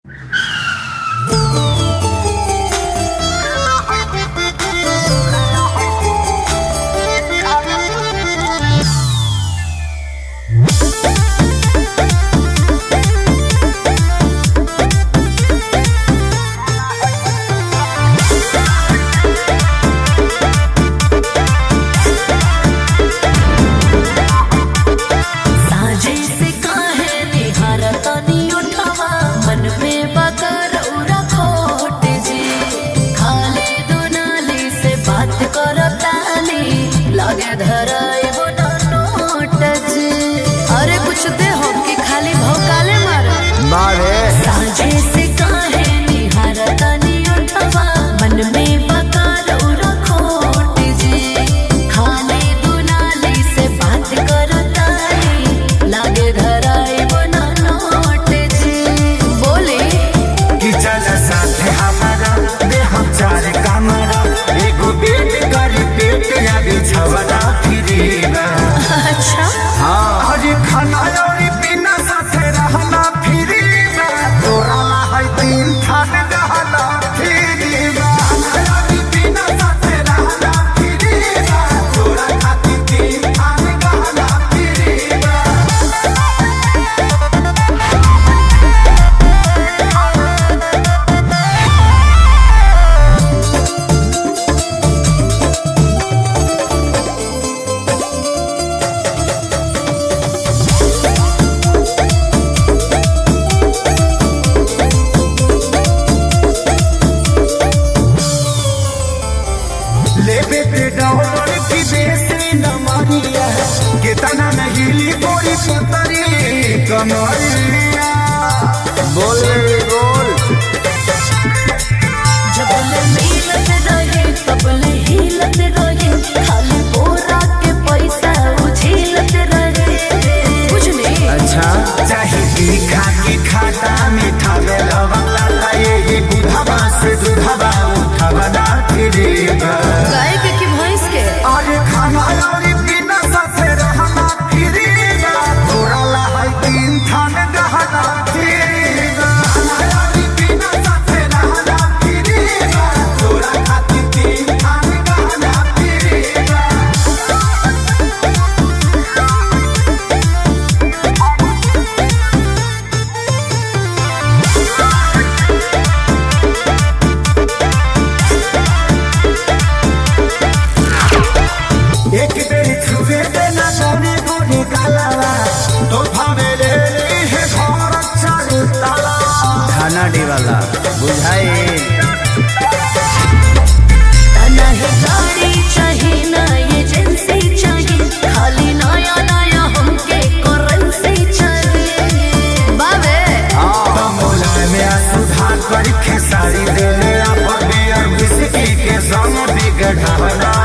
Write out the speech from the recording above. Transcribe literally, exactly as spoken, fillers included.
अरे कुछ दे हो कि खाली भौकाले मारे मारे साझे से काहे निहारता नियतवा मन में बकार रखोट जी खाली दुनाली से बात करता लागे धराए बना नोट जी बोले कि चल साथ हमारा दे हम चार कमरा एगो बेट करी पेट या बिछवना फिरीना। अच्छा हाँ अरे खाना और पीना साथे रहना फिरीना तोरा है तीन खान रहना फिरीना खाना पीना साथे रहना फिरीना तोरा खातिर तीन खान रहना फिरीना। लेबे ते डॉलर की देसी नमरिया कितना नहीली कोई पतरी कमरिया बोल रे बोल जब ले मिलत रहे तब ले हिलत रहे खाली बोरा के पैसा उछिलत रहे कुछ नहीं। अच्छा चाहे तीखा की खाटा मीठा बेलवा ये बुढ़ावा से दूधवा उठावा ना फिरेगा गाय के कि भैंस के अरे खाना और पीना साथे रहना फिरेगा तोरा ला है तीन थान गहना फिरेगा खाना और पीना साथे रहना फिरेगा तोरा खातिर तीन थान गहना फिरेगा। एक बेरी छुए देना सोने गोरी कालावा तो भावे ले ले है घर चारू ताला खाना वाला बुझाए तना है गाड़ी चाहिए ना एजेंसी चाहिए खाली नया नया हमके करेंसी चाहिए बाबे मोला में सुधार कर खेसारी दे ले अपन बियर बिस्की के संग बिगड़ावना